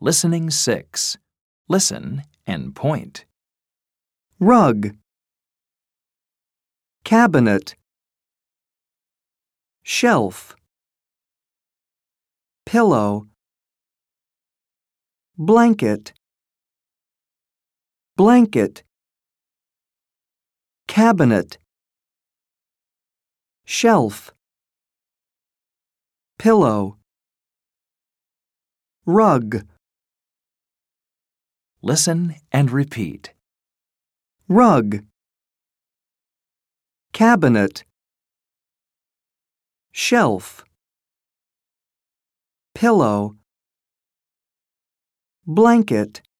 Listening 6. Listen and point. Rug, cabinet, shelf, pillow, blanket, blanket, cabinet, shelf, pillow, rug. Listen and repeat. Rug, cabinet, shelf, pillow, blanket,